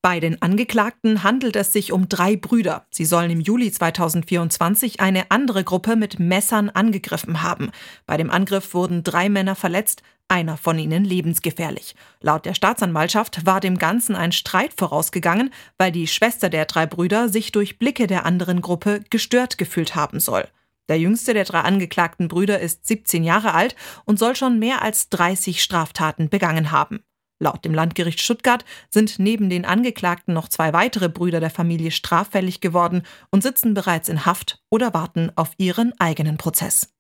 Bei den Angeklagten handelt es sich um 3 Brüder. Sie sollen im Juli 2024 eine andere Gruppe mit Messern angegriffen haben. Bei dem Angriff wurden 3 Männer verletzt, einer von ihnen lebensgefährlich. Laut der Staatsanwaltschaft war dem Ganzen ein Streit vorausgegangen, weil die Schwester der 3 Brüder sich durch Blicke der anderen Gruppe gestört gefühlt haben soll. Der jüngste der 3 angeklagten Brüder ist 17 Jahre alt und soll schon mehr als 30 Straftaten begangen haben. Laut dem Landgericht Stuttgart sind neben den Angeklagten noch 2 weitere Brüder der Familie straffällig geworden und sitzen bereits in Haft oder warten auf ihren eigenen Prozess.